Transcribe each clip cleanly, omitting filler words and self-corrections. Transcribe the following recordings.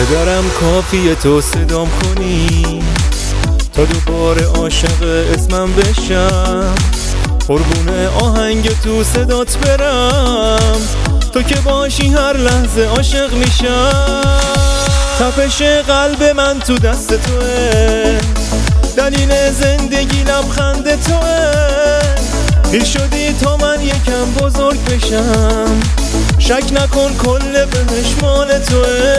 پدرم کافیه تو صدام کنی تا دوباره عاشق اسمم بشم، قربون آهنگ تو صدات برم، تو که باشی هر لحظه عاشق میشم. تپش قلب من تو دست توه، دلیل زندگی لبخند توه، پیر شدی تا من یکم بزرگ بشم، شک نکن کل بهش مال توه.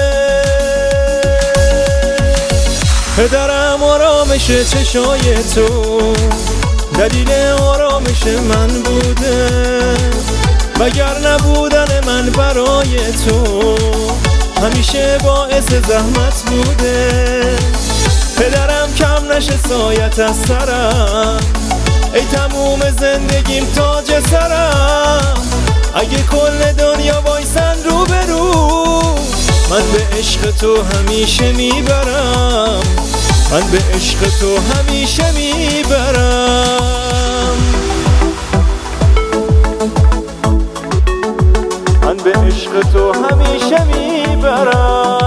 پدرم آرامش چشای تو، دلیل آرامش من بوده، وگر نبودن من برای تو همیشه باعث زحمت بوده. پدرم کم نشه سایت از سرم، ای تموم زندگیم تاج سرم، اگه کل دنیا وایسن رو به رو من به عشق تو همیشه میبرم، من به عشق تو همیشه میبرم، من به عشق تو همیشه میبرم.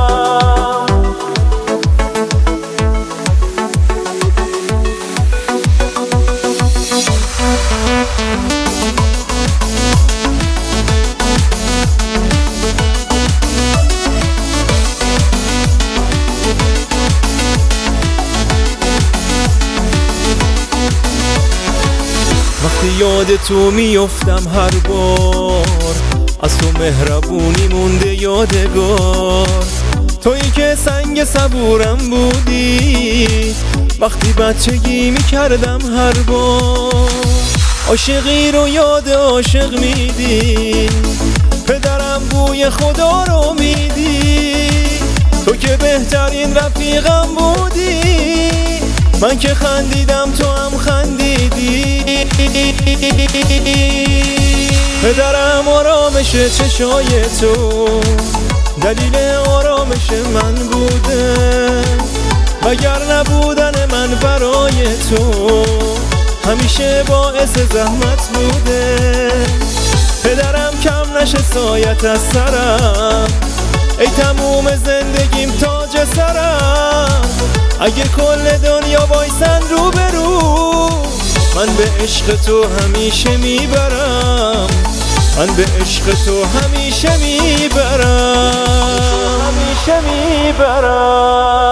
وقتی یاد تو میفتم هر بار، از تو مهربونی مونده یادگار، تویی که سنگ صبورم بودی وقتی بچگی میکردم هر بار، عاشقی رو یاد عاشق میدی، پدرم بوی خدا رو میدی، تو که بهترین رفیقم بودی، من که خندیدم تو هم خندیدی. پدرم آرامش چشای تو، دلیل آرامش من بوده، وگر نبودن من برای تو همیشه باعث زحمت بوده. پدرم کم نشه سایت از سرم، ای تموم زندگیم تاج سرم، اگه کل دنیا وایسن رو به رو من به عشق تو همیشه میبرم، من به عشق تو همیشه میبرم، همیشه میبرم.